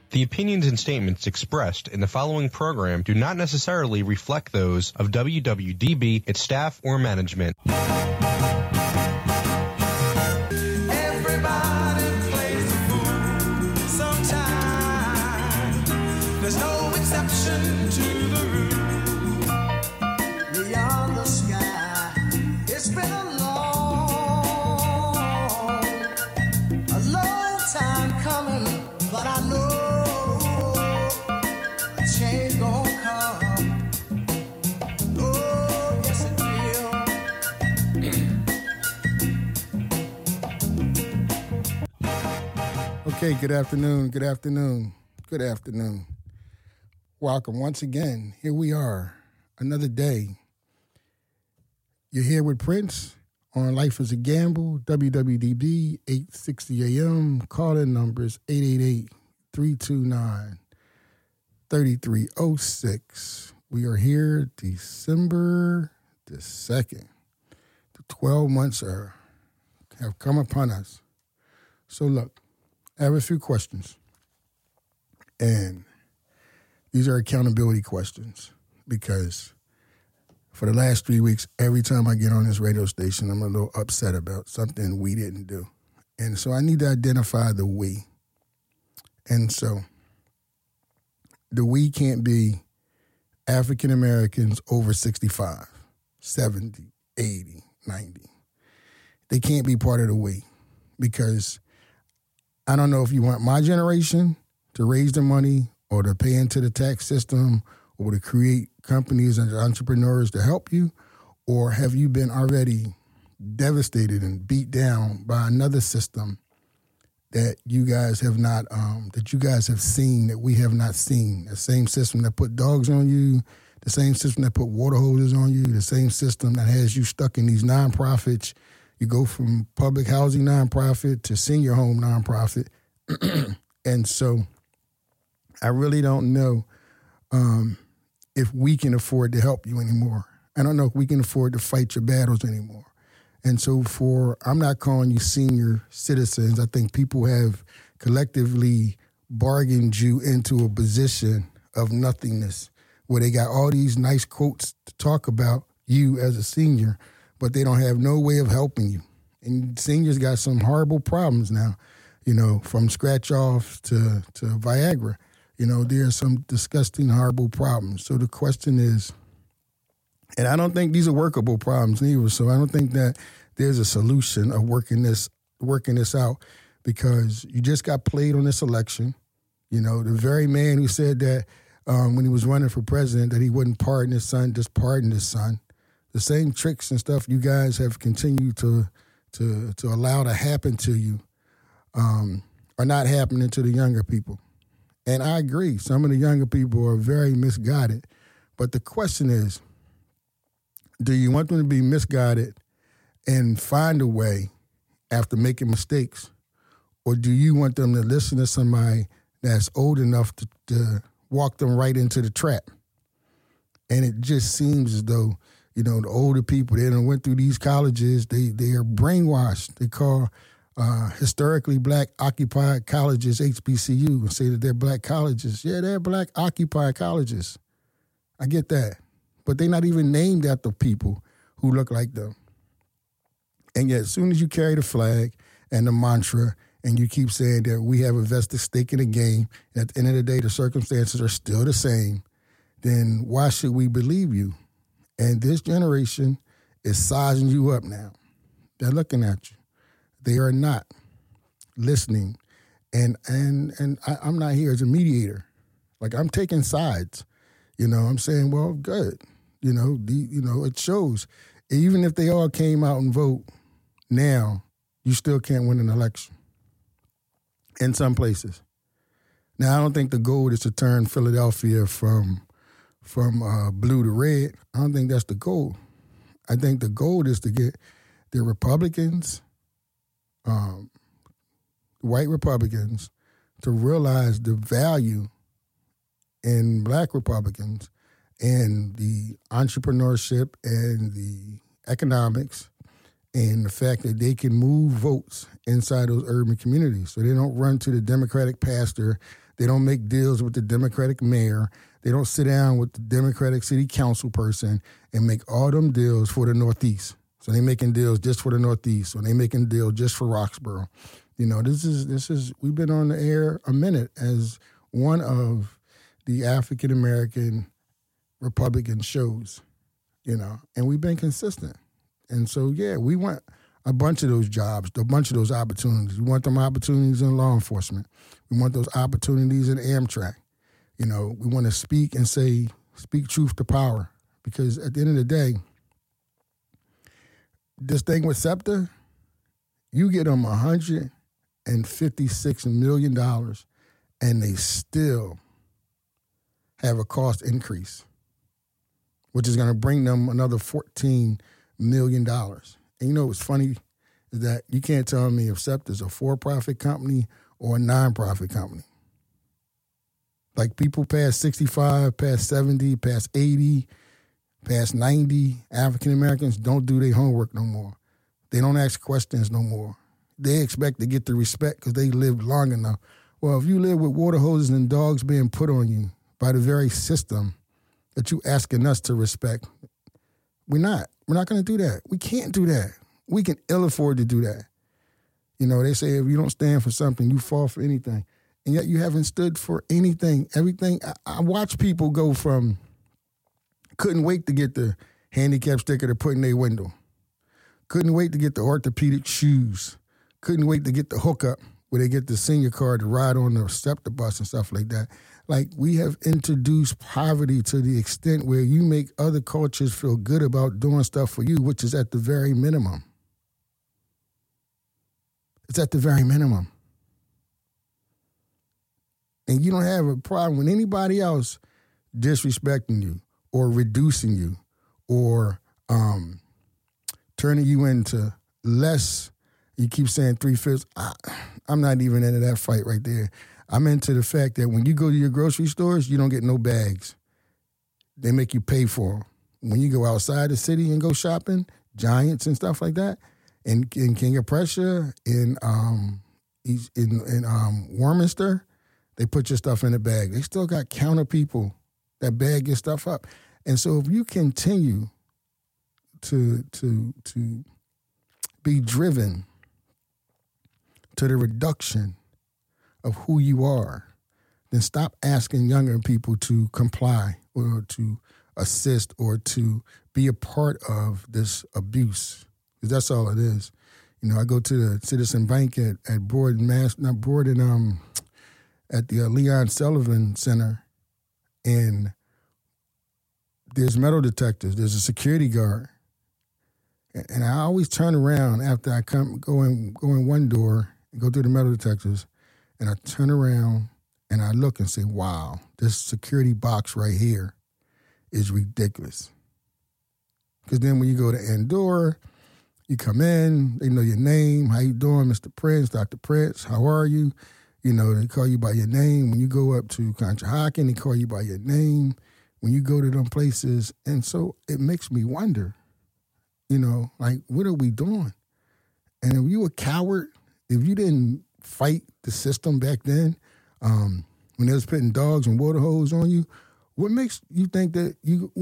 The opinions and statements expressed in the following program do not necessarily reflect those of WWDB, its staff, or management. Everybody plays the fool sometimes. There's no exception to the rule. Beyond the sky, it's been a long time coming, but I know a change gonna come. Oh, yes it will. Okay, good afternoon. Welcome once again. Here we are, another day. You're here with Prince on Life is a Gamble, WWDB, 860 AM. Call-in numbers 888-329-3306. We are here December the 2nd. The 12 months have come upon us. So look, I have a few questions. And these are accountability questions because for the last 3 weeks, every time I get on this radio station, I'm a little upset about something we didn't do. And so I need to identify the we. And so the we can't be African Americans over 65, 70, 80, 90. They can't be part of the we because I don't know if you want my generation to raise the money or to pay into the tax system or to create companies and entrepreneurs to help you, or have you been already devastated and beat down by another system that you guys have not, that you guys have seen that we have not seen? The same system that put dogs on you, the same system that put water hoses on you, the same system that has you stuck in these nonprofits. You go from public housing nonprofit to senior home nonprofit. And so I really don't know if we can afford to help you anymore. I don't know if we can afford to fight your battles anymore. And so I'm not calling you senior citizens. I think people have collectively bargained you into a position of nothingness where they got all these nice quotes to talk about you as a senior, but they don't have no way of helping you. And seniors got some horrible problems now, from scratch off to Viagra. There are some disgusting, horrible problems. So the question is, and I don't think these are workable problems neither, so I don't think that there's a solution of working this out because you just got played on this election. The very man who said that when he was running for president that he wouldn't pardon his son, just pardoned his son. The same tricks and stuff you guys have continued to allow to happen to you are not happening to the younger people. And I agree, some of the younger people are very misguided. But the question is, do you want them to be misguided and find a way after making mistakes? Or do you want them to listen to somebody that's old enough to walk them right into the trap? And it just seems as though, the older people, they done went through these colleges, they are brainwashed. They call historically black occupied colleges HBCU and say that they're black colleges. Yeah, they're black occupied colleges. I get that. But they're not even named after people who look like them. And yet as soon as you carry the flag and the mantra and you keep saying that we have a vested stake in the game, and at the end of the day the circumstances are still the same, then why should we believe you? And this generation is sizing you up now. They're looking at you. They are not listening. And I'm not here as a mediator. Like, I'm taking sides. I'm saying, well, good. It shows. Even if they all came out and vote now, you still can't win an election in some places. Now, I don't think the goal is to turn Philadelphia from blue to red. I don't think that's the goal. I think the goal is to get the Republicans, white Republicans, to realize the value in black Republicans and the entrepreneurship and the economics and the fact that they can move votes inside those urban communities. So they don't run to the Democratic pastor They don't make deals with the Democratic mayor. They don't sit down with the Democratic city council person and make all them deals for the Northeast. So they making deals just for the Northeast, or they making deals just for Roxborough. You know, this is we've been on the air a minute as one of the African American Republican shows, you know, and we've been consistent. And so, yeah, we want a bunch of those jobs, a bunch of those opportunities. We want them opportunities in law enforcement. We want those opportunities in Amtrak. You know, we want to speak and say, speak truth to power. Because at the end of the day, this thing with SEPTA, you get them $156 million and they still have a cost increase, which is going to bring them another $14 million. And you know what's funny is that you can't tell me if SEPTA is a for-profit company or a non-profit company. Like people past 65, past 70, past 80, past 90, African Americans don't do their homework no more. They don't ask questions no more. They expect to get the respect because they lived long enough. Well, if you live with water hoses and dogs being put on you by the very system that you asking us to respect, we're not. We're not going to do that. We can't do that. We can ill afford to do that. You know, they say if you don't stand for something, you fall for anything. And yet you haven't stood for anything. Everything. I watch people go from couldn't wait to get the handicap sticker to put in their window. Couldn't wait to get the orthopedic shoes. Couldn't wait to get the hookup where they get the senior card to ride on the SEPTA bus and stuff like that. Like, we have introduced poverty to the extent where you make other cultures feel good about doing stuff for you, which is at the very minimum. It's at the very minimum. And you don't have a problem with anybody else disrespecting you or reducing you or turning you into less. You keep saying 3/5. I'm not even into that fight right there. I'm into the fact that when you go to your grocery stores, you don't get no bags. They make you pay for them. When you go outside the city and go shopping, Giants and stuff like that, in King of Prussia, in Warminster, they put your stuff in a bag. They still got counter people that bag your stuff up. And so if you continue to be driven to the reduction of who you are, then stop asking younger people to comply or to assist or to be a part of this abuse. Because that's all it is. You know, I go to the Citizen Bank at at the Leon Sullivan Center, and there's metal detectors. There's a security guard. And I always turn around after I go in one door and go through the metal detectors, and I turn around and I look and say, wow, this security box right here is ridiculous. Because then when you go to Andorra, you come in, they know your name. How you doing, Mr. Prince, Dr. Prince? How are you? You know, they call you by your name. When you go up to Conshohocken, they call you by your name. When you go to them places. And so it makes me wonder, you know, like, what are we doing? And if you a coward, if you didn't fight the system back then, when they was putting dogs and water hose on you, what makes you think that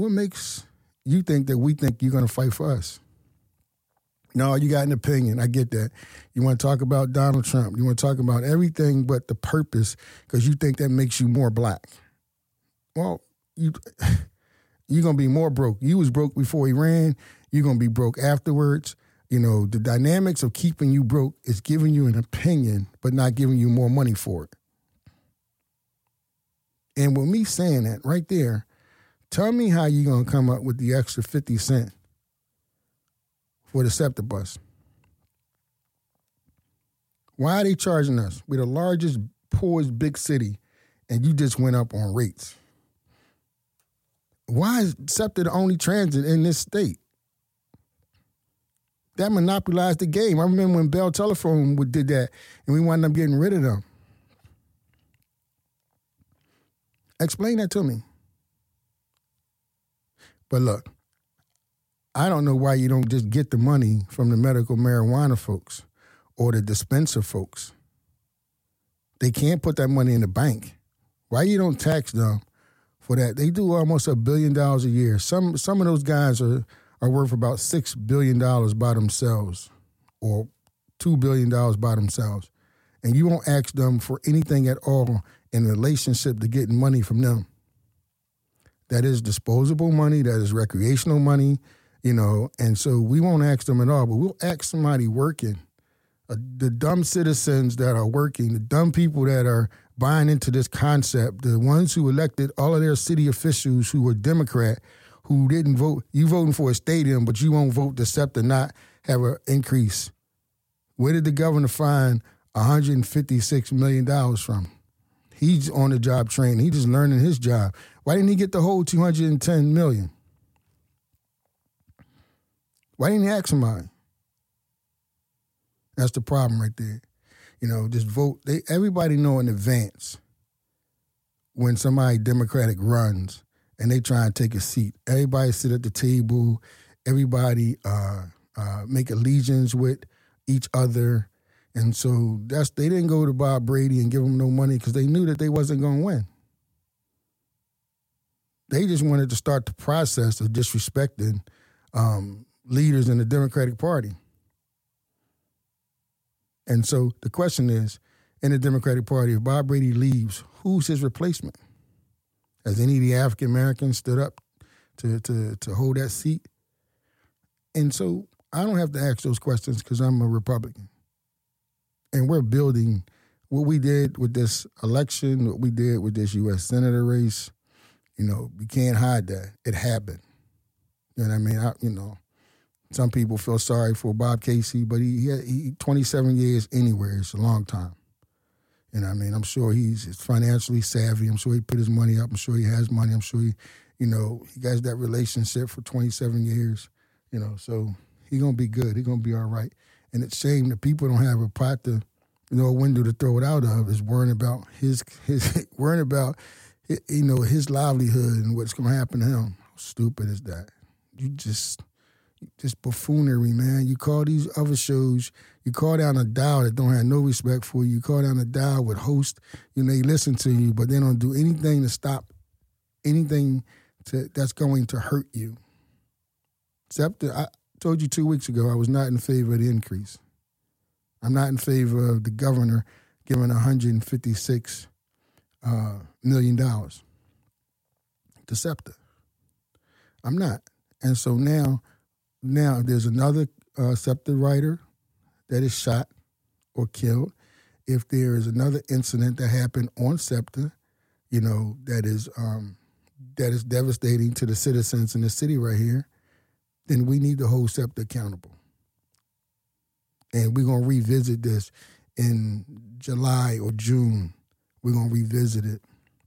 we think you're going to fight for us? No, you got an opinion. I get that. You want to talk about Donald Trump. You want to talk about everything but the purpose because you think that makes you more black. Well, you're going to be more broke. You was broke before he ran. You're going to be broke afterwards. You know, the dynamics of keeping you broke is giving you an opinion but not giving you more money for it. And with me saying that right there, tell me how you're going to come up with the extra 50 cents for the SEPTA bus. Why are they charging us? We're the largest, poorest big city, and you just went up on rates. Why is SEPTA the only transit in this state? That monopolized the game. I remember when Bell Telephone did that, and we wound up getting rid of them. Explain that to me. But look, I don't know why you don't just get the money from the medical marijuana folks or the dispenser folks. They can't put that money in the bank. Why you don't tax them for that? They do almost $1 billion a year. Some of those guys are worth about $6 billion by themselves, or $2 billion by themselves. And you won't ask them for anything at all in relationship to getting money from them. That is disposable money, that is recreational money, and so we won't ask them at all, but we'll ask somebody working, the dumb citizens that are working, the dumb people that are buying into this concept, the ones who elected all of their city officials who were Democrat, who didn't vote. You voting for a stadium, but you won't vote to SEPTA not have an increase. Where did the governor find $156 million from? He's on the job training. He's just learning his job. Why didn't he get the whole $210 million? Why didn't he ask somebody? That's the problem right there. Just vote. Everybody know in advance when somebody Democratic runs and they try and take a seat. Everybody sit at the table. Everybody make allegiance with each other. And so they didn't go to Bob Brady and give him no money because they knew that they wasn't going to win. They just wanted to start the process of disrespecting leaders in the Democratic Party. And so the question is, in the Democratic Party, if Bob Brady leaves, who's his replacement? Has any of the African Americans stood up to hold that seat? And so I don't have to ask those questions because I'm a Republican. And we're building what we did with this election, what we did with this U.S. Senator race. We can't hide that. It happened. You know what I mean? Some people feel sorry for Bob Casey, but he 27 years anywhere. It's a long time. You know what I mean? I'm sure he's financially savvy. I'm sure he put his money up. I'm sure he has money. I'm sure he got that relationship for 27 years. So he's going to be good. He's going to be all right. And it's a shame that people don't have a pot to, a window to throw it out of, is worrying about his worrying about, his livelihood and what's going to happen to him. How stupid is that? You just buffoonery, man. You call these other shows, you call down a dial that don't have no respect for you. You call down a dial with hosts, they listen to you, but they don't do anything to stop anything that's going to hurt you. Except I told you 2 weeks ago I was not in favor of the increase. I'm not in favor of the governor giving $156 million to SEPTA. I'm not. And so now there's another SEPTA writer that is shot or killed. If there is another incident that happened on SEPTA, that is devastating to the citizens in the city right here, then we need to hold SEPTA accountable. And we're going to revisit this in July or June. We're going to revisit it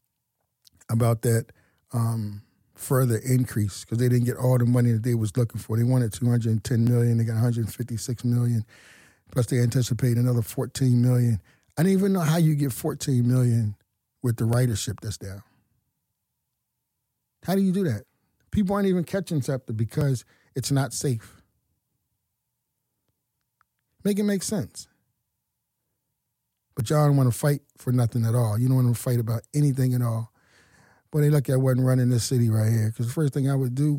about that further increase because they didn't get all the money that they was looking for. They wanted $210 million. They got $156 million. Plus they anticipate another $14 million. I didn't even know how you get $14 million with the ridership that's down. How do you do that? People aren't even catching SEPTA because it's not safe. Make it make sense. But y'all don't want to fight for nothing at all. You don't want to fight about anything at all. But they lucky I wasn't running this city right here because the first thing I would do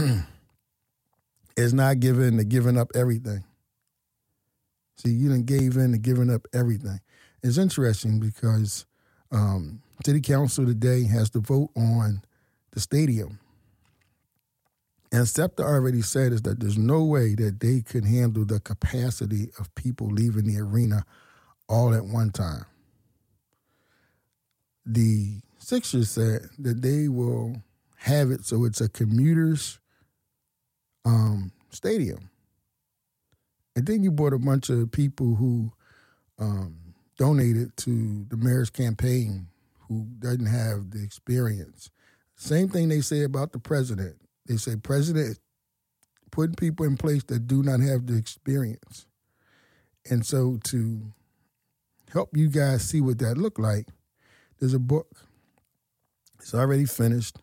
is not give in to giving up everything. See, you done gave in to giving up everything. It's interesting because City Council today has to vote on the stadium. And SEPTA already said is that there's no way that they could handle the capacity of people leaving the arena all at one time. The Sixers said that they will have it so it's a commuters stadium. And then you brought a bunch of people who donated to the mayor's campaign who doesn't have the experience. Same thing they say about the president. They say president putting people in place that do not have the experience. And so to help you guys see what that looked like, there's a book. It's already finished.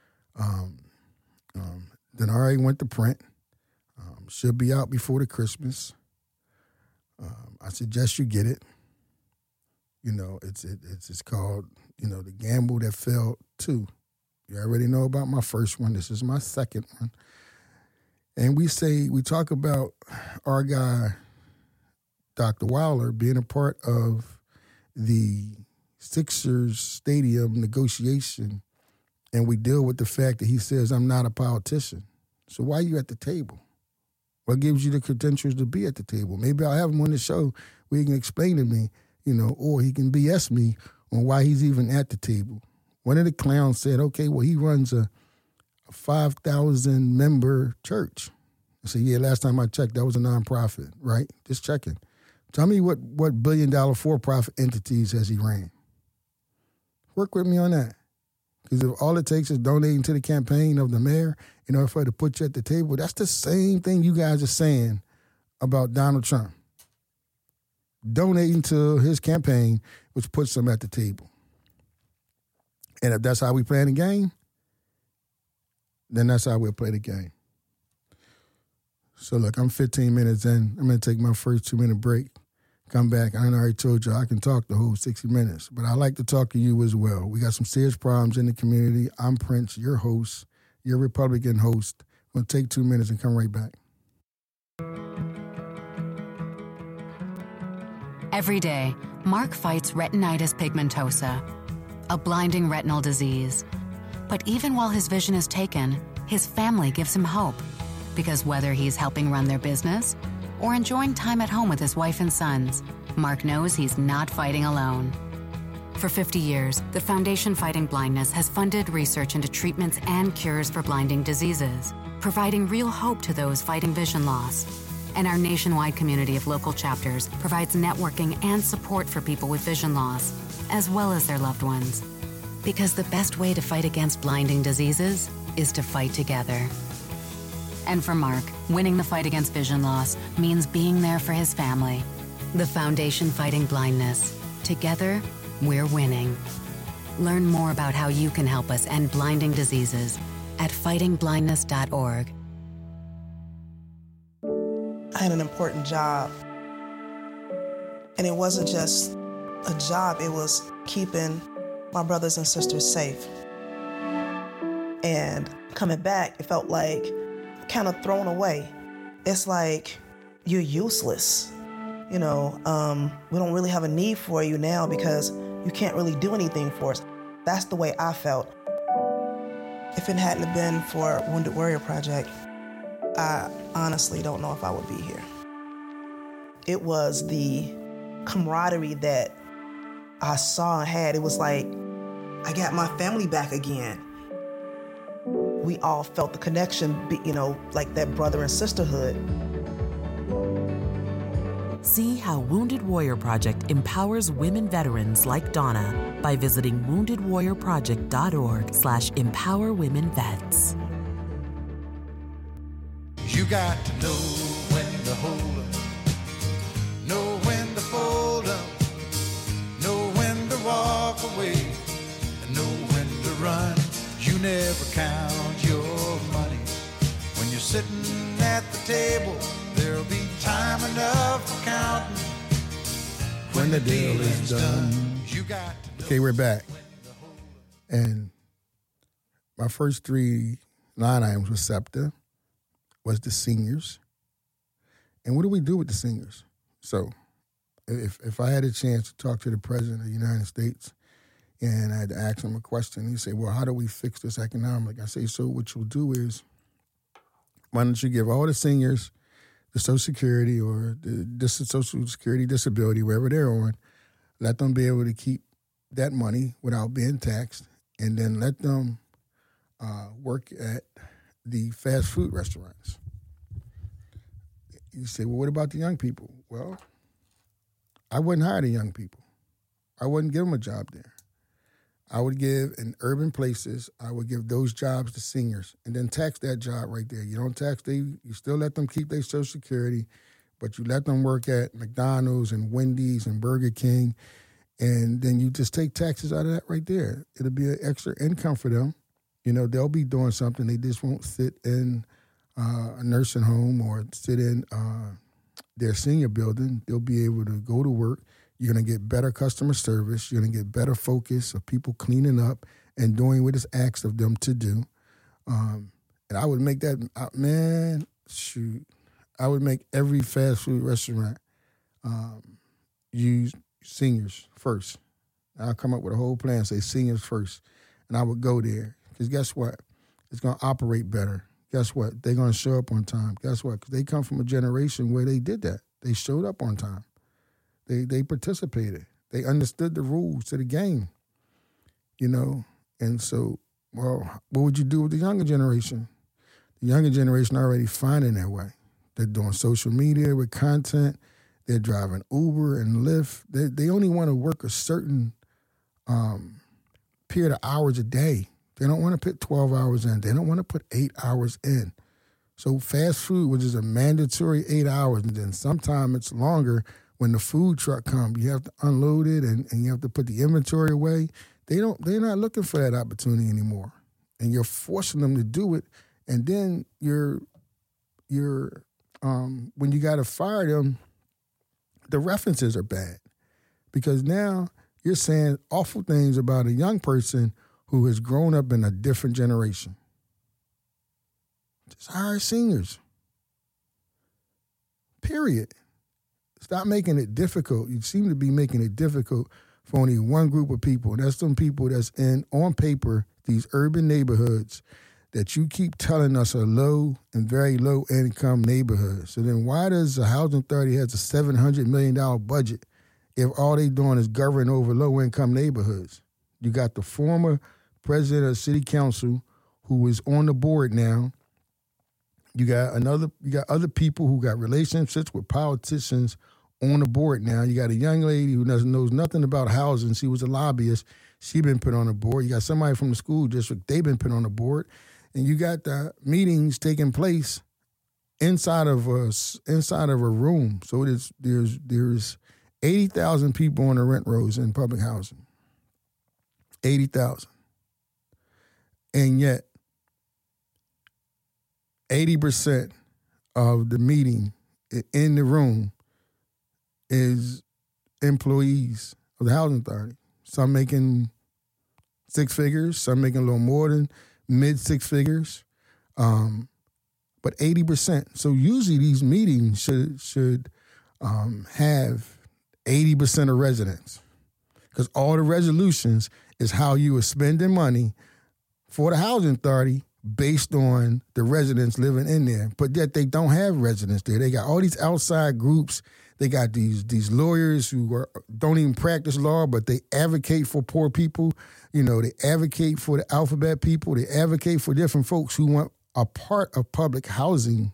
Then already went to print. Should be out before the Christmas. I suggest you get it. It's called the gamble that failed too. You already know about my first one. This is my second one. And we talk about our guy, Dr. Wilder, being a part of the Sixers stadium negotiation, and we deal with the fact that he says, I'm not a politician. So why are you at the table? What gives you the credentials to be at the table? Maybe I'll have him on the show where he can explain to me, or he can BS me on why he's even at the table. One of the clowns said, okay, well, he runs a 5,000-member church. I said, yeah, last time I checked, that was a nonprofit, right? Just checking. Tell me what billion-dollar for-profit entities has he ran? Work with me on that. Because if all it takes is donating to the campaign of the mayor in order for her to put you at the table, that's the same thing you guys are saying about Donald Trump. Donating to his campaign, which puts him at the table. And if that's how we play the game, then that's how we'll play the game. So look, I'm 15 minutes in. I'm going to take my first 2-minute break. Come back. I already told you I can talk the whole 60 minutes, but I like to talk to you as well. We got some serious problems in the community. I'm Prince, your host, your Republican host. I'm going to take 2 minutes and come right back. Every day, Mark fights retinitis pigmentosa, a blinding retinal disease. But even while his vision is taken, his family gives him hope. Because whether he's helping run their business or enjoying time at home with his wife and sons, Mark knows he's not fighting alone. For 50 years, the Foundation Fighting Blindness has funded research into treatments and cures for blinding diseases, providing real hope to those fighting vision loss. And our nationwide community of local chapters provides networking and support for people with vision loss, as well as their loved ones. Because the best way to fight against blinding diseases is to fight together. And for Mark, winning the fight against vision loss means being there for his family. The Foundation Fighting Blindness. Together, we're winning. Learn more about how you can help us end blinding diseases at fightingblindness.org. I had an important job. And it wasn't just a job, it was keeping my brothers and sisters safe. And coming back, it felt like kind of thrown away. It's like you're useless. We don't really have a need for you now because you can't really do anything for us. That's the way I felt. If it hadn't been for Wounded Warrior Project, I honestly don't know if I would be here. It was the camaraderie that I saw and had. It was like, I got my family back again. We all felt the connection, like that brother and sisterhood. See how Wounded Warrior Project empowers women veterans like Donna by visiting woundedwarriorproject.org/empowerwomenvets. You got to know when to hold up, know when to fold up, know when to walk away, and know when to run. You never count your money. When you're sitting at the table, there'll be time enough for counting. When the deal is done, you got to know. Okay, we're back. And my first 3 line items were SEPTA, was the seniors. And what do we do with the seniors? So if I had a chance to talk to the President of the United States and I had to ask him a question, he'd say, well, how do we fix this economic? I say, so what you'll do is, why don't you give all the seniors the Social Security or the Social Security disability, wherever they're on, let them be able to keep that money without being taxed, and then let them work at the fast food restaurants. You say, well, what about the young people? Well, I wouldn't hire the young people. I wouldn't give them a job there. I would give in urban places, I would give those jobs to seniors and then tax that job right there. You don't tax you still let them keep their Social Security, but you let them work at McDonald's and Wendy's and Burger King, and then you just take taxes out of that right there. It'll be an extra income for them. They'll be doing something. They just won't sit in a nursing home or sit in their senior building. They'll be able to go to work, You're going to get better customer service. You're going to get better focus of people cleaning up and doing what is asked of them to do. And I would make that, I would make every fast food restaurant use seniors first. I'll come up with a whole plan, say seniors first. And I would go there. Because guess what? It's going to operate better. Guess what? They're going to show up on time. Guess what? Because they come from a generation where they did that. They showed up on time. They participated. They understood the rules to the game, you know. And so, well, what would you do with the younger generation? The younger generation already finding their way. They're doing social media with content. They're driving Uber and Lyft. They only want to work a certain period of hours a day. They don't want to put 12 hours in. They don't want to put 8 hours in. So fast food, which is a mandatory 8 hours, and then sometimes it's longer. When the food truck comes, you have to unload it and you have to put the inventory away. They're not looking for that opportunity anymore. And you're forcing them to do it. And then you're when you got to fire them, the references are bad. Because now you're saying awful things about a young person who has grown up in a different generation. Just hire seniors. Period. Stop making it difficult. You seem to be making it difficult for only one group of people. And that's some people that's in, on paper, these urban neighborhoods that you keep telling us are low and very low income neighborhoods. So then why does the Housing Authority has a $700 million budget if all they doing is governing over low income neighborhoods? You got the former president of the city council who is on the board now. You got other people who got relationships with politicians on the board now. You got a young lady who knows nothing about housing. She was a lobbyist. She been put on the board. You got somebody from the school district. They've been put on the board. And you got the meetings taking place inside of a room. So there's 80,000 people on the rent rolls in public housing. 80,000. And yet 80% of the meeting in the room is employees of the Housing Authority. Some making six figures, some making a little more than mid six figures, but 80%. So usually these meetings should have 80% of residents, because all the resolutions is how you are spending money for the Housing Authority based on the residents living in there. But yet they don't have residents there. They got all these outside groups. They got these lawyers who don't even practice law, but they advocate for poor people. You know, they advocate for the alphabet people. They advocate for different folks who want a part of public housing.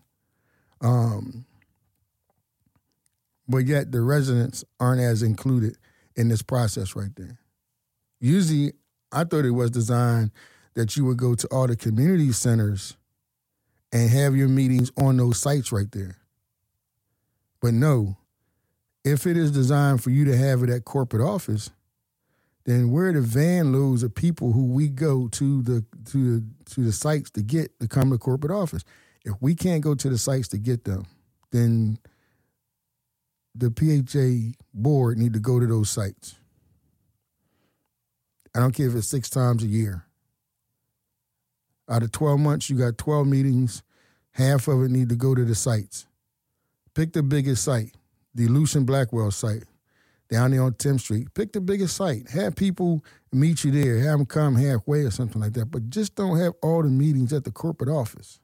But yet the residents aren't as included in this process right there. Usually, I thought it was designed that you would go to all the community centers and have your meetings on those sites right there. But no, if it is designed for you to have it at corporate office, then where are the van loads of people who we go to the sites to get to come to corporate office? If we can't go to the sites to get them, then the PHA board need to go to those sites. I don't care if it's 6 times a year. Out of 12 months, you got 12 meetings. Half of it need to go to the sites. Pick the biggest site, the Lucian Blackwell site, down there on 10th Street. Pick the biggest site. Have people meet you there. Have them come halfway or something like that. But just don't have all the meetings at the corporate office.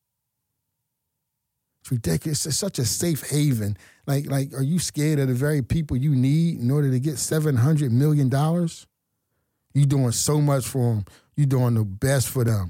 It's ridiculous. It's such a safe haven. Like, are you scared of the very people you need in order to get $700 million? You doing so much for them. You doing the best for them.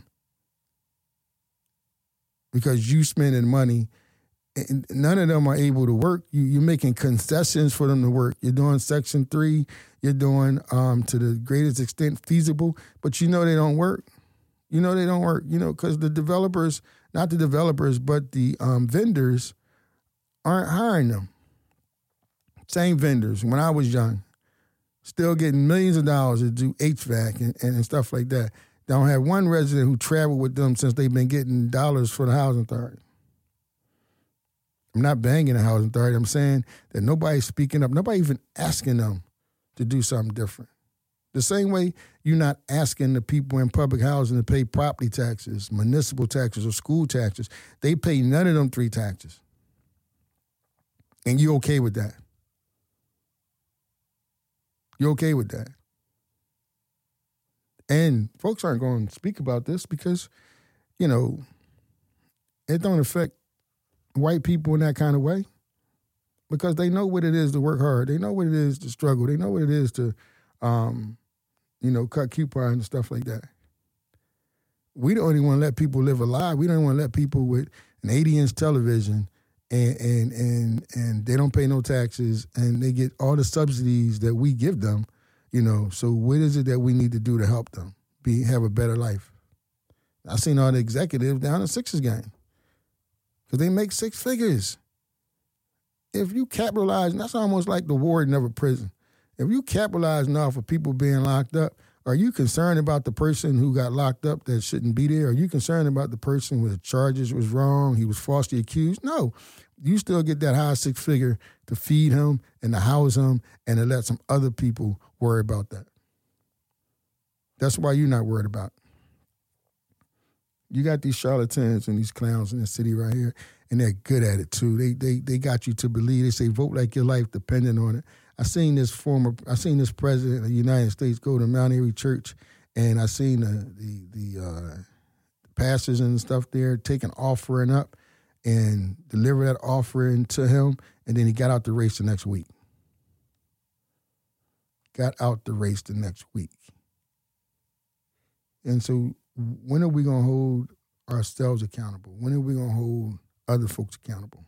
Because you spending money, and none of them are able to work. You're making concessions for them to work. You're doing Section 3. You're doing to the greatest extent feasible, but you know they don't work. You know they don't work, because the developers, not the developers, but the vendors aren't hiring them. Same vendors. When I was young, still getting millions of dollars to do HVAC and stuff like that. Don't have one resident who traveled with them since they've been getting dollars for the Housing Authority. I'm not banging the housing authority. I'm saying that nobody's speaking up. Nobody even asking them to do something different. The same way you're not asking the people in public housing to pay property taxes, municipal taxes, or school taxes. They pay none of them 3 taxes. And you okay with that? You okay with that? And folks aren't going to speak about this because, you know, it don't affect white people in that kind of way because they know what it is to work hard. They know what it is to struggle. They know what it is to, cut coupons and stuff like that. We don't even want to let people live a lie. We don't want to let people with an 80-inch television and they don't pay no taxes and they get all the subsidies that we give them, you know. So what is it that we need to do to help them have a better life? I seen all the executives down at Sixers game because they make 6 figures. If you capitalize, and that's almost like the warden of a prison. If you capitalize enough for people being locked up, are you concerned about the person who got locked up that shouldn't be there? Are you concerned about the person where the charges was wrong, he was falsely accused? No. You still get that high 6 figure to feed him and to house him and to let some other people worry about that. That's why you're not worried about it. You got these charlatans and these clowns in the city right here, and they're good at it too. They got you to believe. They say vote like your life depending on it. I seen this president of the United States go to Mount Airy Church, and I seen the pastors and stuff there take an offering up and deliver that offering to him, and then he got out the race the next week. And so when are we going to hold ourselves accountable? When are we going to hold other folks accountable?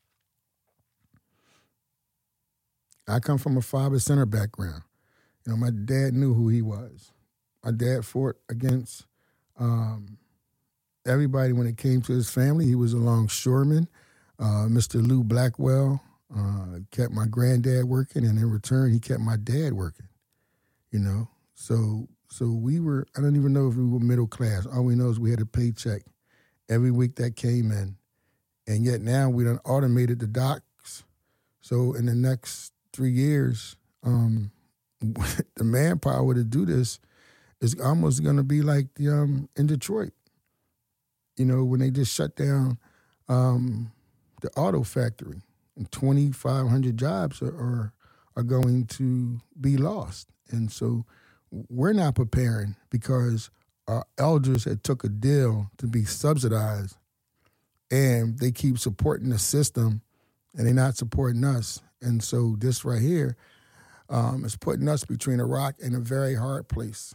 I come from a father center background. You know, my dad knew who he was. My dad fought against everybody when it came to his family. He was a longshoreman. Mr. Lou Blackwell kept my granddad working, and in return, he kept my dad working. You know, so we were, I don't even know if we were middle class. All we know is we had a paycheck every week that came in. And yet now we done automated the docks. So in the next 3 years, the manpower to do this is almost going to be like in Detroit. You know, when they just shut down the auto factory, and 2,500 jobs are going to be lost. And so we're not preparing because our elders had took a deal to be subsidized, and they keep supporting the system, and they're not supporting us. And so this right here is putting us between a rock and a very hard place.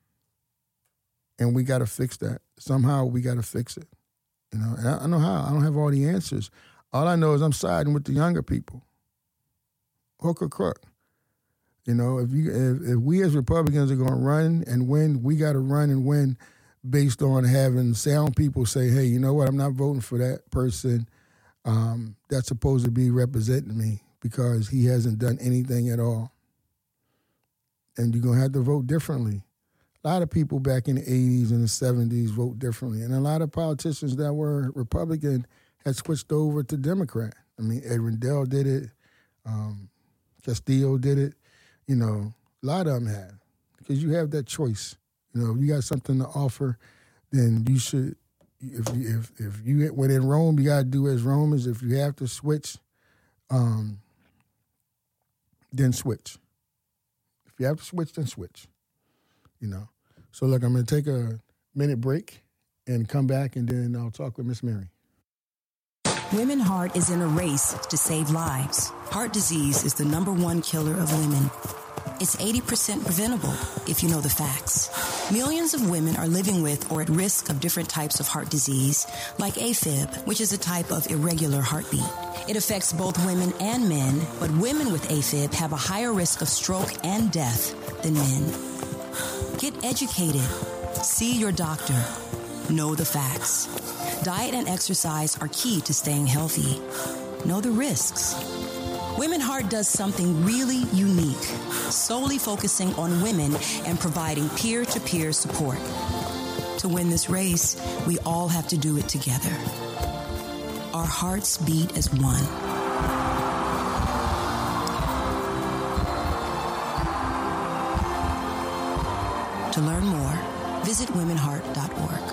And we got to fix that. Somehow we got to fix it. You know, and I know how. I don't have all the answers. All I know is I'm siding with the younger people. Hook or crook. You know, if we as Republicans are going to run and win, we got to run and win based on having sound people say, hey, you know what, I'm not voting for that person that's supposed to be representing me because he hasn't done anything at all. And you're going to have to vote differently. A lot of people back in the 80s and the 70s vote differently. And a lot of politicians that were Republican had switched over to Democrat. I mean, Ed Rendell did it. Castillo did it. You know, a lot of them have. Because you have that choice. You know, if you got something to offer, then you should, if you, when in Rome, you got to do as Romans. If you have to switch, then switch. If you have to switch, then switch. You know. So, look, I'm going to take a minute break and come back, and then I'll talk with Miss Mary. Women Heart is in a race to save lives. Heart disease is the #1 killer of women. It's 80% preventable if you know the facts. Millions of women are living with or at risk of different types of heart disease, like AFib, which is a type of irregular heartbeat. It affects both women and men, but women with AFib have a higher risk of stroke and death than men. Get educated. See your doctor. Know the facts. Diet and exercise are key to staying healthy. Know the risks. Women Heart does something really unique, solely focusing on women and providing peer-to-peer support. To win this race, we all have to do it together. our hearts beat as one. To learn more, visit womenheart.org.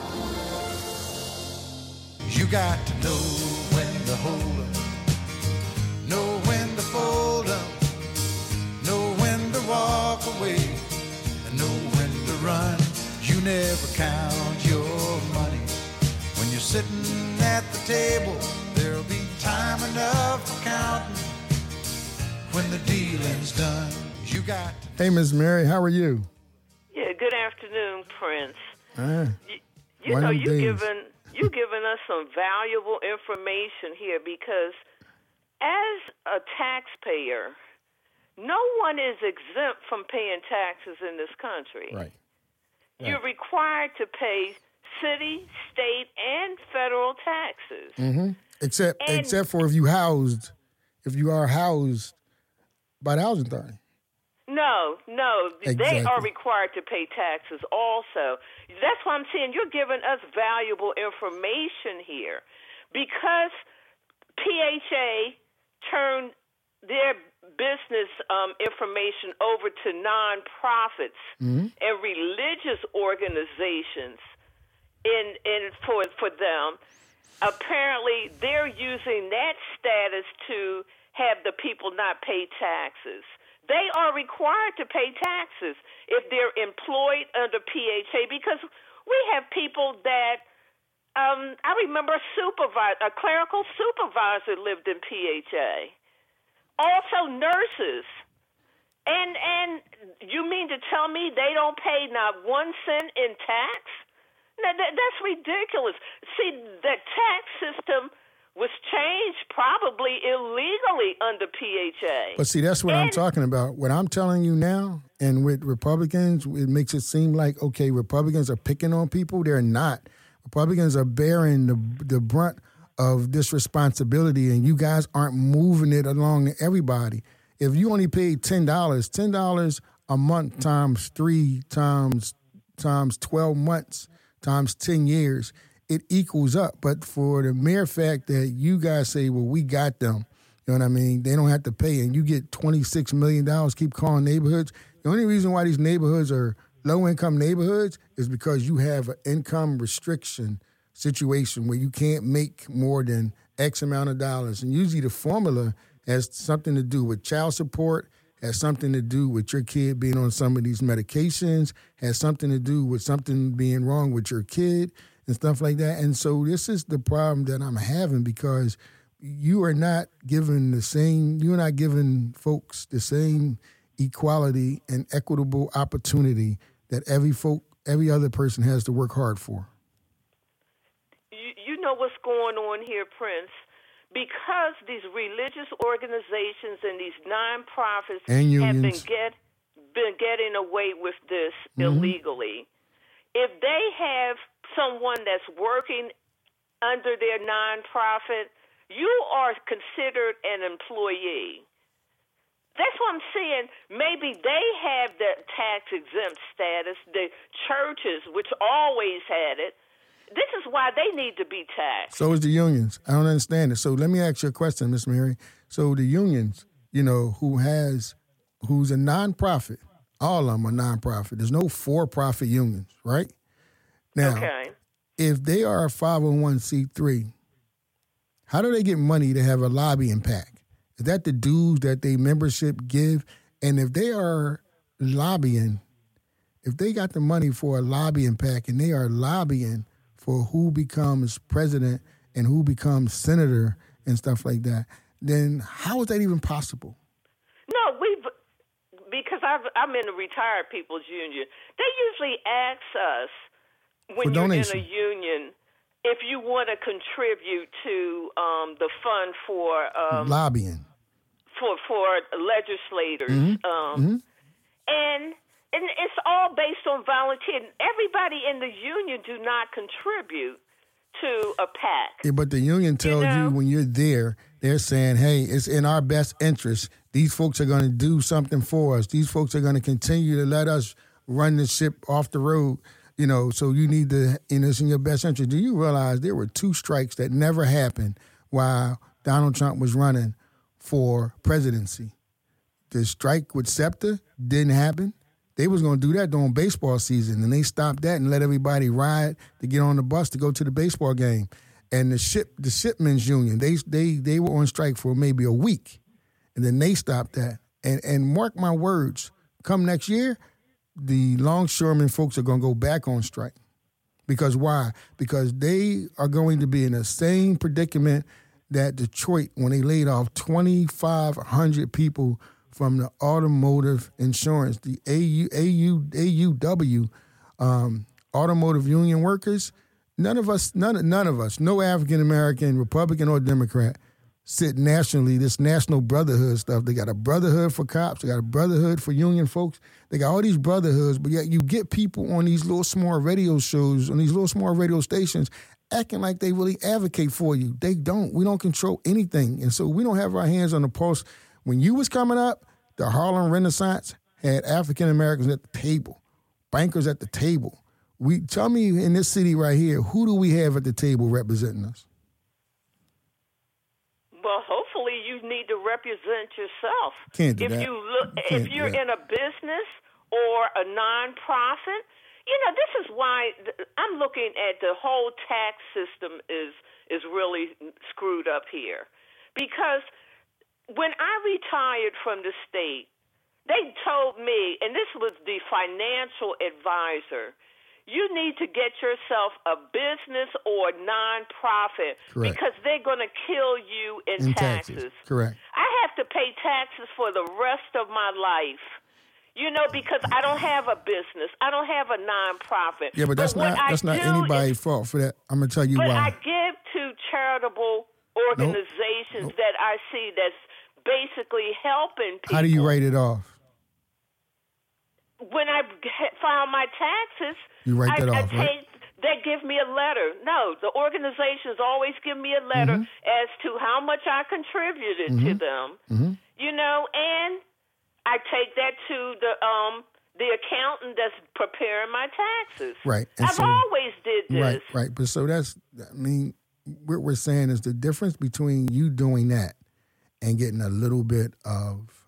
You got to know when to hold 'em, know when to fold 'em, know when to walk away, and know when to run. You never count your money when you're sitting at the table. There'll be time enough for counting when the dealing's done. You got to. Hey, Miss Mary, how are you? Yeah, good afternoon, Prince. You one know, of them days. you've given us some valuable information here, because as a taxpayer, no one is exempt from paying taxes in this country. Right. You're required to pay city, state, and federal taxes. Mm-hmm. Except for if you are housed by the housing authority. No, Exactly. They are required to pay taxes also. That's why I'm saying you're giving us valuable information here, because PHA turned their business information over to nonprofits and religious organizations for them. Apparently, they're using that status to have the people not pay taxes. They are required to pay taxes if they're employed under PHA, because we have people that I remember a clerical supervisor lived in PHA. Also nurses. And you mean to tell me they don't pay not 1 cent in tax? Now, that's ridiculous. See, the tax system was changed probably illegally under PHA. But see, that's what I'm talking about. What I'm telling you now, and with Republicans, it makes it seem like, okay, Republicans are picking on people. They're not. Republicans are bearing the brunt of this responsibility, and you guys aren't moving it along to everybody. If you only paid $10 a month times 3 times 12 months times 10 years, it equals up. But for the mere fact that you guys say, well, we got them, you know what I mean? They don't have to pay, and you get $26 million, keep calling neighborhoods. The only reason why these neighborhoods are low-income neighborhoods is because you have an income restriction situation where you can't make more than X amount of dollars. And usually the formula has something to do with child support, has something to do with your kid being on some of these medications, has something to do with something being wrong with your kid and stuff like that. And so this is the problem that I'm having, because you're not giving folks the same equality and equitable opportunity that every other person has to work hard for. You know what's going on here, Prince? Because these religious organizations and these nonprofits and have been getting away with this illegally. If they have someone that's working under their nonprofit, you are considered an employee. That's what I'm saying. Maybe they have the tax-exempt status. The churches, which always had it, this is why they need to be taxed. So is the unions. I don't understand it. So let me ask you a question, Miss Mary. So the unions, who's a nonprofit, all of them are nonprofit. There's no for-profit unions, right? Now, if they are a 501c3, how do they get money to have a lobbying PAC? Is that the dues that they membership give? And if they are lobbying, if they got the money for a lobbying PAC and they are lobbying for who becomes president and who becomes senator and stuff like that, then how is that even possible? No, because I'm in the Retired People's Union. They usually ask us when you're in a union if you want to contribute to the fund for lobbying for legislators, and it's all based on volunteer. Everybody in the union do not contribute to a PAC. Yeah, but the union tells you when you're there, they're saying, hey, it's in our best interest. These folks are going to do something for us. These folks are going to continue to let us run the ship off the road. So you need to, it's in your best interest. Do you realize there were 2 strikes that never happened while Donald Trump was running for presidency. The strike with SEPTA didn't happen. They was going to do that during baseball season, and they stopped that and let everybody ride to get on the bus to go to the baseball game. And the shipmen's union, they were on strike for maybe a week, and then they stopped that. And mark my words, come next year, the longshoremen folks are going to go back on strike. Because why? Because they are going to be in the same predicament that Detroit, when they laid off 2,500 people from the automotive insurance, the AUW, automotive union workers. None of us, no African-American, Republican or Democrat, sit nationally, this national brotherhood stuff. They got a brotherhood for cops. They got a brotherhood for union folks. They got all these brotherhoods, but yet you get people on these little small radio shows, on these little small radio stations, acting like they really advocate for you. They don't. We don't control anything. And so we don't have our hands on the pulse. When you was coming up, the Harlem Renaissance had African-Americans at the table, bankers at the table. Tell me in this city right here, who do we have at the table representing us? Well, hopefully you need to represent yourself. Can't do that. If you're in a business or a nonprofit, this is why I'm looking at the whole tax system is really screwed up here. Because when I retired from the state, they told me, and this was the financial advisor, you need to get yourself a business or nonprofit. Correct. Because they're going to kill you in taxes. Correct. I have to pay taxes for the rest of my life. Because I don't have a business. I don't have a nonprofit. Yeah, but that's not anybody's fault for that. I'm going to tell you why. But I give to charitable organizations that I see that's basically helping people. How do you write it off? When I file my taxes, you write that off, right? They give me a letter. No, the organizations always give me a letter as to how much I contributed to them. And I take that to the accountant that's preparing my taxes. Right. And I've always did this. Right. But so what we're saying is the difference between you doing that and getting a little bit of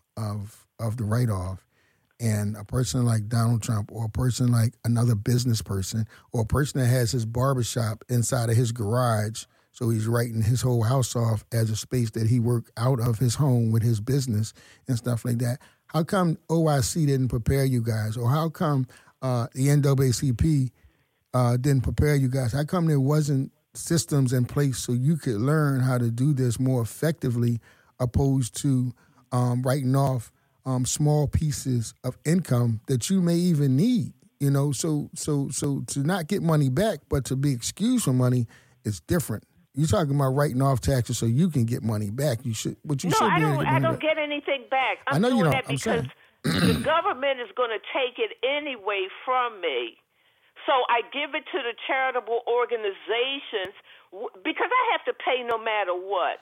the write-off and a person like Donald Trump or a person like another business person or a person that has his barbershop inside of his garage, so he's writing his whole house off as a space that he worked out of his home with his business and stuff like that. How come OIC didn't prepare you guys? Or how come the NAACP didn't prepare you guys? How come there wasn't systems in place so you could learn how to do this more effectively opposed to writing off small pieces of income that you may even need, so to not get money back, but to be excused from money is different. You're talking about writing off taxes so you can get money back. You should, but you should. No, I don't get anything back. I know you don't. That because the government is going to take it anyway from me. So I give it to the charitable organizations because I have to pay no matter what.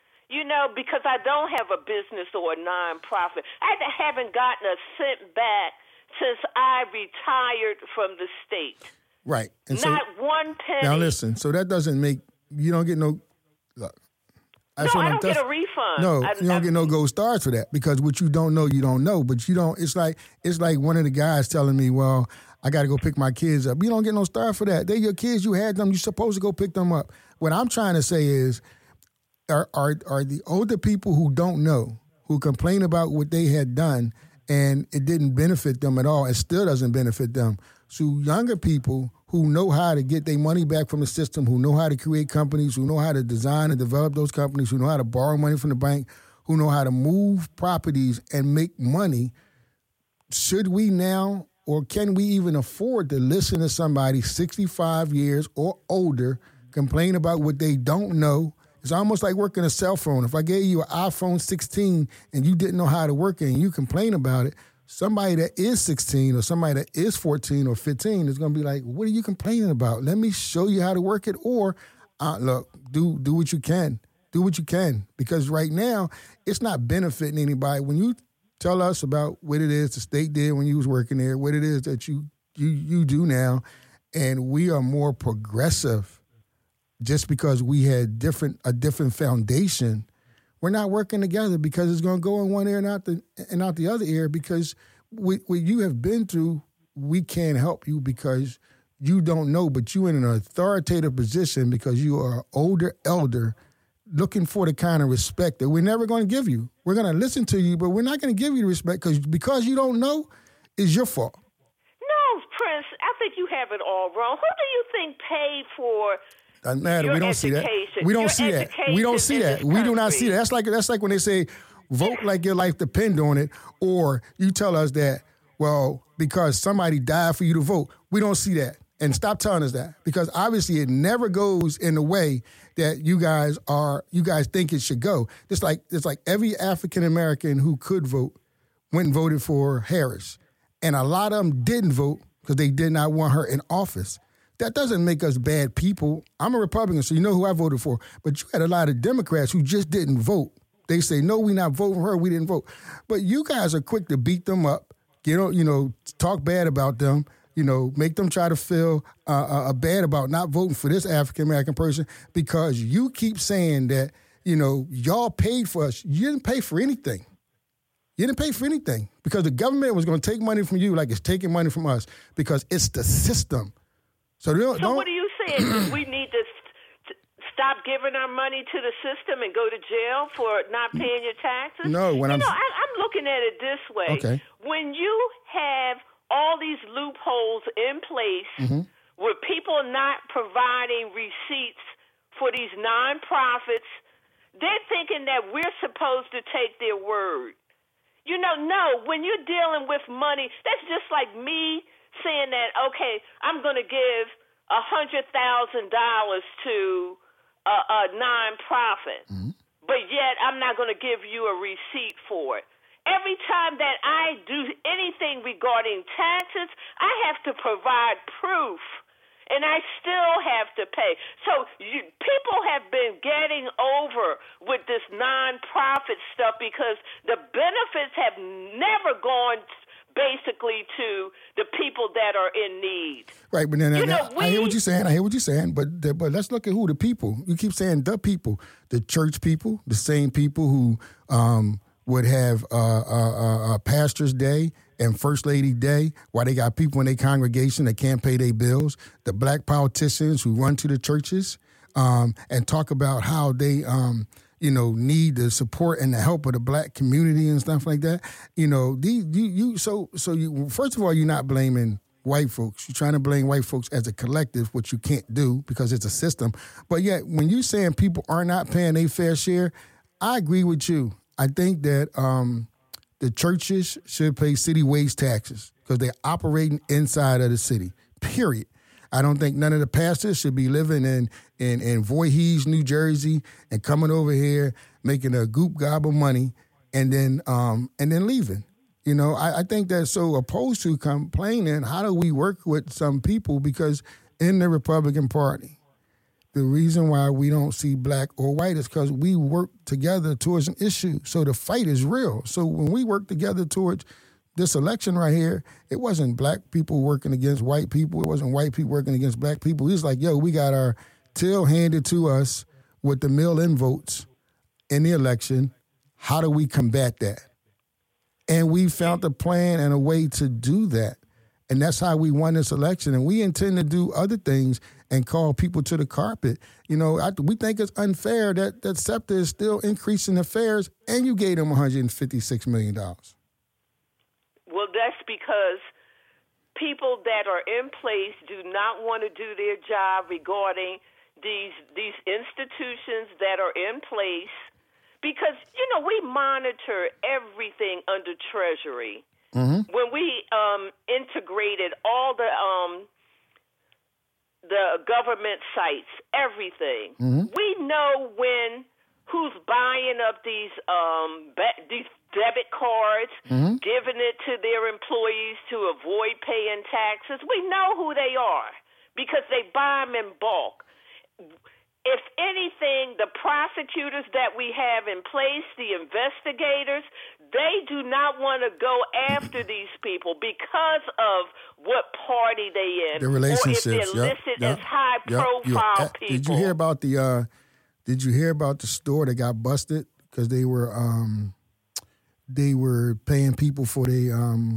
Because I don't have a business or a nonprofit. I haven't gotten a cent back since I retired from the state. Right. And not one penny. Now listen, so that doesn't make, you don't get no, look. I don't get a refund. No, you don't get no gold stars for that because what you don't know, but you don't, it's like one of the guys telling me, well, I got to go pick my kids up. You don't get no star for that. They're your kids. You had them. You're supposed to go pick them up. What I'm trying to say is, are the older people who don't know, who complain about what they had done and it didn't benefit them at all, it still doesn't benefit them. So younger people who know how to get their money back from the system, who know how to create companies, who know how to design and develop those companies, who know how to borrow money from the bank, who know how to move properties and make money, should we now or can we even afford to listen to somebody 65 years or older complain about what they don't know? It's almost like working a cell phone. If I gave you an iPhone 16 and you didn't know how to work it and you complain about it, somebody that is 16 or somebody that is 14 or 15 is going to be like, what are you complaining about? Let me show you how to work it. Or, look, do what you can. Do what you can. Because right now, it's not benefiting anybody. When you tell us about what it is the state did when you was working there, what it is that you do now, and we are more progressive just because we had a different foundation, we're not working together because it's going to go in one ear and out the other ear because what you have been through, we can't help you because you don't know, but you're in an authoritative position because you are an older elder looking for the kind of respect that we're never going to give you. We're going to listen to you, but we're not going to give you the respect because you don't know is your fault. No, Prince, I think you have it all wrong. Who do you think paid for Doesn't matter. We don't see that. education? We don't Your see that. We don't see education that. in We this do not see that. That's like when they say, vote like your life depend on it, or you tell us that, well, because somebody died for you to vote. We don't see that. And stop telling us that, because obviously it never goes in the way that you guys think it should go. It's like every African American who could vote went and voted for Harris, and a lot of them didn't vote because they did not want her in office. That doesn't make us bad people. I'm a Republican, so you know who I voted for. But you had a lot of Democrats who just didn't vote. They say, no, we're not voting for her. We didn't vote. But you guys are quick to beat them up, talk bad about them. Make them try to feel bad about not voting for this African-American person because you keep saying that, y'all paid for us. You didn't pay for anything. You didn't pay for anything because the government was going to take money from you like it's taking money from us because it's the system. So what are you saying? We need to stop giving our money to the system and go to jail for not paying your taxes? No, I'm looking at it this way. Okay. When you have all these loopholes in place with people not providing receipts for these nonprofits, they're thinking that we're supposed to take their word. No, when you're dealing with money, that's just like me saying that, okay, I'm going to give $100,000 to a nonprofit, but yet I'm not going to give you a receipt for it. Every time that I do anything regarding taxes, I have to provide proof, and I still have to pay. So people have been getting over with this nonprofit stuff because the benefits have never gone basically to the people that are in need. Right, but then I hear what you're saying. But let's look at who the people. You keep saying the people, the church people, the same people who would have a pastor's day and first lady day while they got people in their congregation that can't pay their bills, the black politicians who run to the churches and talk about how they need the support and the help of the black community and stuff like that. First of all, you're not blaming white folks. You're trying to blame white folks as a collective, which you can't do because it's a system. But yet, when you're saying people are not paying their fair share, I agree with you. I think that the churches should pay city wage taxes because they're operating inside of the city, period. I don't think none of the pastors should be living in Voorhees, New Jersey, and coming over here making a goop gobble money and then leaving. I think that's so opposed to complaining. How do we work with some people? Because in the Republican Party, the reason why we don't see black or white is because we work together towards an issue. So the fight is real. So when we work together towards this election right here, it wasn't black people working against white people. It wasn't white people working against black people. It's like, we got our tail handed to us with the mail-in votes in the election. How do we combat that? And we found a plan and a way to do that. And that's how we won this election. And we intend to do other things and call people to the carpet. We think it's unfair that SEPTA is still increasing the fares and you gave them $156 million. Well, that's because people that are in place do not want to do their job regarding these institutions that are in place because, we monitor everything under Treasury. Mm-hmm. When we integrated all the government sites, everything, we know who's buying up these debit cards, giving it to their employees to avoid paying taxes. We know who they are because they buy them in bulk. If anything, the prosecutors that we have in place, the investigators, they do not want to go after these people because of what party they in, the relationships, or if they're listed as high high-profile people. Did you hear about the? Did you hear about the store that got busted because they were paying people for they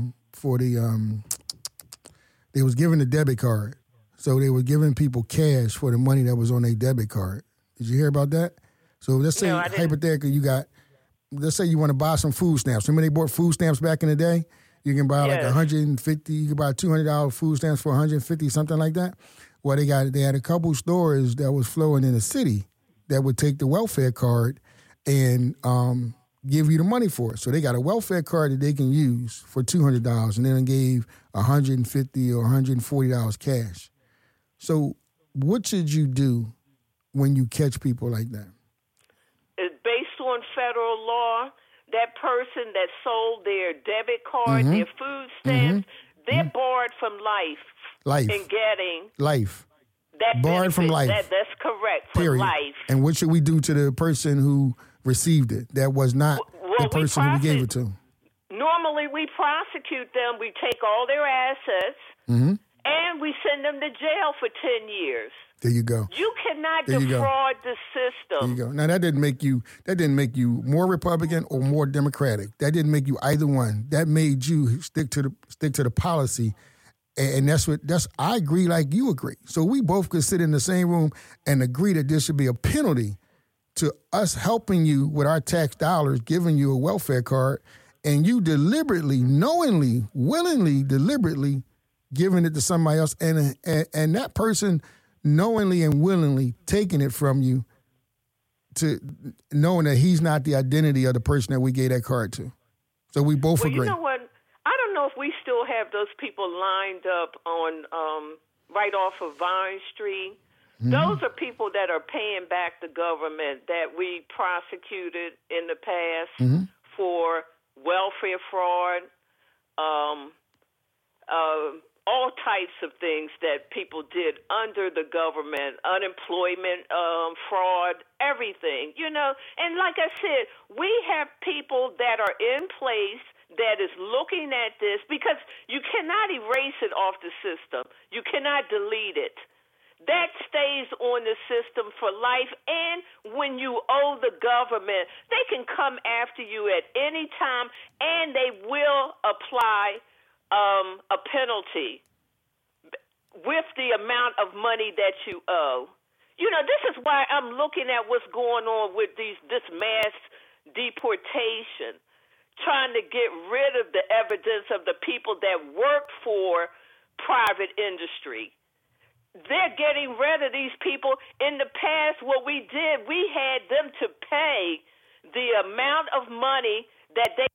was giving a debit card, so they were giving people cash for the money that was on their debit card. Did you hear about that? So let's say hypothetically let's say you want to buy some food stamps. Remember they bought food stamps back in the day? You can buy like 150, you can buy $200 food stamps for 150, something like that. Well, they had a couple stores that was flowing in the city that would take the welfare card and give you the money for it. So they got a welfare card that they can use for $200 and then gave $150 or $140 cash. So what should you do when you catch people like that? It's based on federal law. That person that sold their debit card, their food stamps, they're barred from life. In getting life. That barred from life. That's correct. For period. Life. And what should we do to the person who received it? That was not the person who we gave it to. Normally, we prosecute them. We take all their assets, and we send them to jail for 10 years. There you go. You cannot defraud the system. There you go. Now that didn't make you more Republican or more Democratic. That didn't make you either one. That made you stick to the policy. And I agree like you agree. So we both could sit in the same room and agree that there should be a penalty to us helping you with our tax dollars, giving you a welfare card, and you deliberately, knowingly, willingly, deliberately giving it to somebody else, and that person knowingly and willingly taking it from you, to knowing that he's not the identity of the person that we gave that card to. So we both agree. You know what? I don't know if we still have those people lined up on right off of Vine Street. Those are people that are paying back the government that we prosecuted in the past for welfare fraud, all types of things that people did under the government, unemployment fraud, everything, you know. And like I said, we have people that are in place that is looking at this, because you cannot erase it off the system. You cannot delete it. That stays on the system for life. And when you owe the government, they can come after you at any time, and they will apply a penalty with the amount of money that you owe. You know, this is why I'm looking at what's going on with this mass deportation, trying to get rid of the evidence of the people that work for private industry. They're getting rid of these people. In the past, what we did, we had them to pay the amount of money that they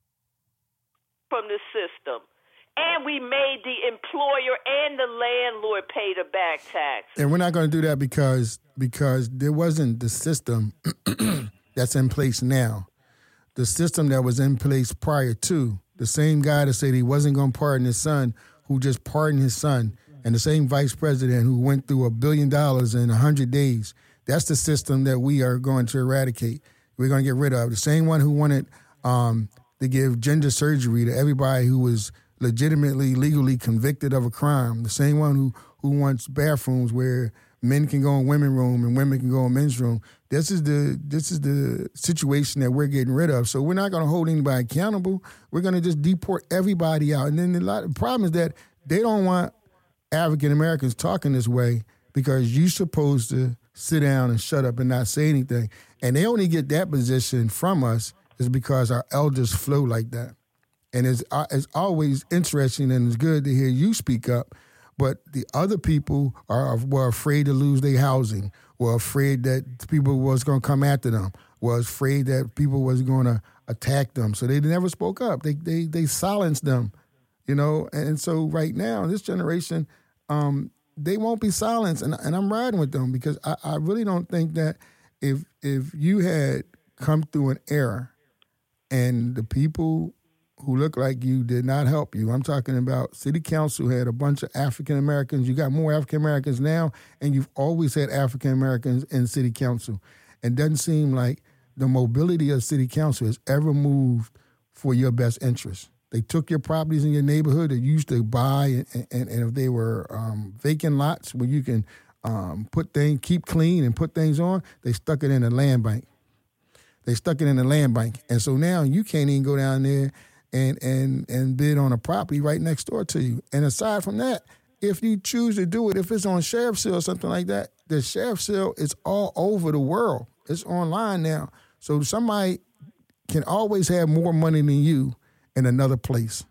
from the system. And we made the employer and the landlord pay the back tax. And we're not going to do that because there wasn't the system that's in place now. The system that was in place prior to, the same guy that said he wasn't going to pardon his son, who just pardoned his son, and the same vice president who went through $1 billion in 100 days, that's the system that we are going to eradicate. We're going to get rid of. The same one who wanted to give gender surgery to everybody who was legitimately, legally convicted of a crime. The same one who wants bathrooms where men can go in women's room and women can go in men's room. This is the situation that we're getting rid of. So we're not going to hold anybody accountable. We're going to just deport everybody out. And then the problem is that they don't want African Americans talking this way because you're supposed to sit down and shut up and not say anything. And they only get that position from us is because our elders flow like that. And it's always interesting and it's good to hear you speak up, but the other people were afraid to lose their housing, were afraid that people was going to come after them, was afraid that people was going to attack them. So they never spoke up. They silenced them, you know. And so right now, this generation, they won't be silenced. And I'm riding with them because I really don't think that if you had come through an era and the people who look like you did not help you. I'm talking about city council had a bunch of African Americans. You got more African Americans now, and you've always had African Americans in city council. And it doesn't seem like the mobility of city council has ever moved for your best interest. They took your properties in your neighborhood that you used to buy, and if they were vacant lots where you can keep clean and put things on, they stuck it in the land bank. And so now you can't even go down there and bid on a property right next door to you. And aside from that, if you choose to do it, if it's on sheriff's sale or something like that, the sheriff's sale is all over the world. It's online now. So somebody can always have more money than you in another place.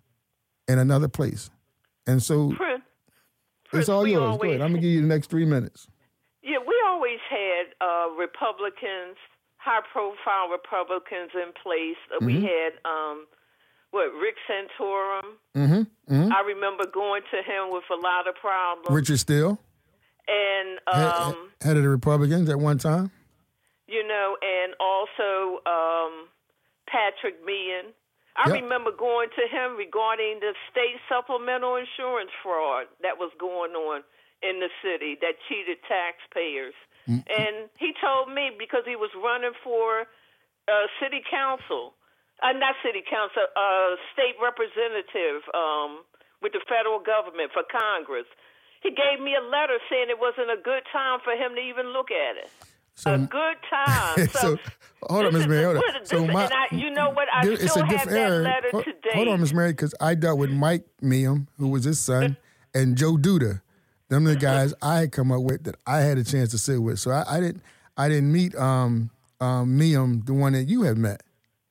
And so it's all yours. Go ahead. I'm going to give you the next 3 minutes. Yeah, we always had Republicans, high-profile Republicans in place. We had, Rick Santorum. I remember going to him with a lot of problems. Richard Steele. And head of the Republicans at one time. And also Patrick Meehan. I remember going to him regarding the state supplemental insurance fraud that was going on in the city that cheated taxpayers. And he told me, because he was running for city council, not city council, state representative with the federal government for Congress. He gave me a letter saying it wasn't a good time for him to even look at it. A good time. So hold on, Ms. Mary. Hold on. So you know what? I still have that letter today. Hold on, Ms. Mary, because I dealt with Mike Meehan, who was his son, and Joe Duda. Them are the guys I had come up with that I had a chance to sit with. So I didn't meet Meehan, the one that you had met.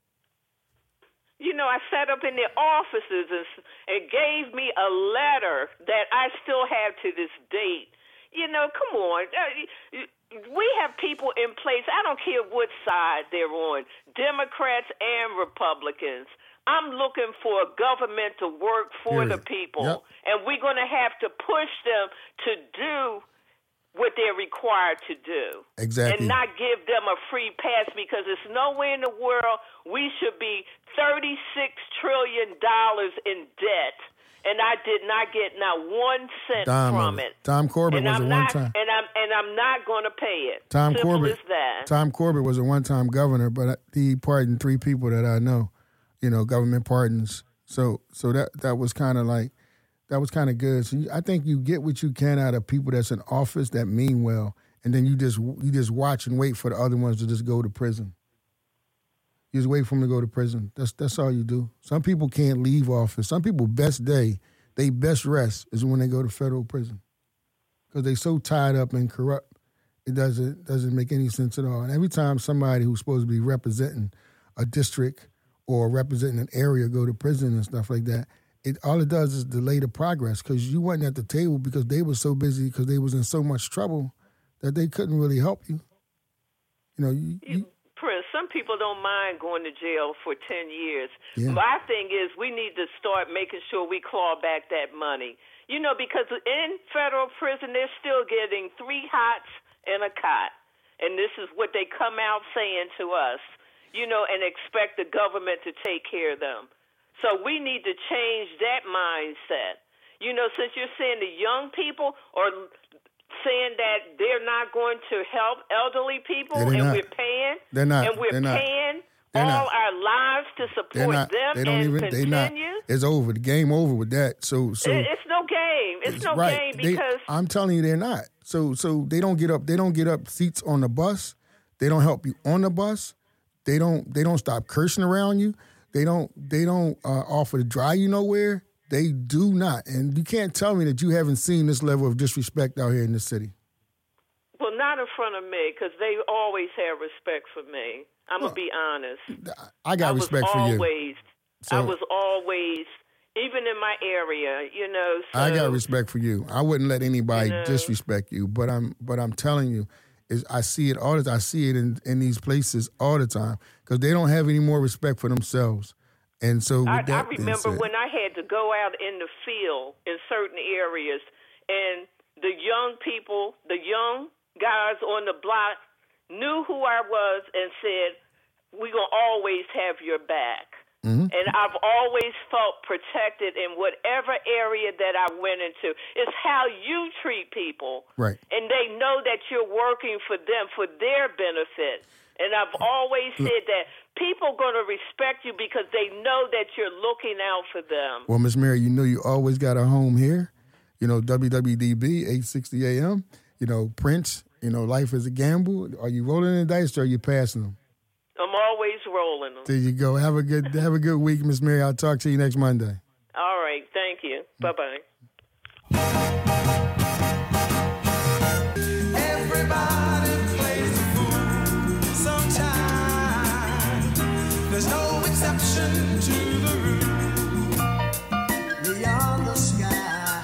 I sat up in their offices and gave me a letter that I still have to this date. Come on. We have people in place. I don't care what side they're on, Democrats and Republicans. I'm looking for a government to work for the people, and we're going to have to push them to do what they're required to do. Exactly. And not give them a free pass, because there's nowhere in the world we should be $36 trillion in debt. And I did not get not 1 cent from it. Tom Corbett was a one-time. And I'm not going to pay it. Simple as that. Tom Corbett was a one-time governor, but he pardoned 3 people that I know. Government pardons. So that was kind of like, that was kind of good. So I think you get what you can out of people that's in office that mean well, and then you just watch and wait for the other ones to just go to prison. You just wait for them to go to prison. That's all you do. Some people can't leave office. Some people best rest is when they go to federal prison, because they so tied up and corrupt. It doesn't make any sense at all. And every time somebody who's supposed to be representing a district or representing an area go to prison and stuff like that, all it does is delay the progress, because you weren't at the table because they were so busy, because they was in so much trouble that they couldn't really help you. Prince, some people don't mind going to jail for 10 years. Yeah. My thing is, we need to start making sure we claw back that money. Because in federal prison, they're still getting 3 hots and a cot. And this is what they come out saying to us, and expect the government to take care of them. So we need to change that mindset. Since you're saying the young people are saying that they're not going to help elderly people, we're paying. They're not. And we're paying all our lives to support them and continue. It's over. The game over with that. So it's no game. It's no game because I'm telling you, they're not. So they don't get up. They don't get up seats on the bus. They don't help you on the bus. They don't stop cursing around you. They don't offer to drive you nowhere. They do not. And you can't tell me that you haven't seen this level of disrespect out here in the city. Well, not in front of me, because they always have respect for me. I'm going to be honest. I got respect for you. I was always, even in my area, So, I got respect for you. I wouldn't let anybody disrespect you. But I'm telling you, I see it all the time. I see it in these places all the time, because they don't have any more respect for themselves. And so I remember when I had to go out in the field in certain areas, and the young people, the young guys on the block knew who I was and said, we're going to always have your back. Mm-hmm. And I've always felt protected in whatever area that I went into. It's how you treat people. Right. And they know that you're working for them, for their benefit. And I've always said that people are going to respect you because they know that you're looking out for them. Well, Miss Mary, you always got a home here. WWDB, 860 AM. Prince, life is a gamble. Are you rolling the dice or are you passing them? I'm always rolling them. There you go. Have a good week, Miss Mary. I'll talk to you next Monday. All right. Thank you. Bye-bye. Everybody plays the fool sometimes. There's no exception to the rule.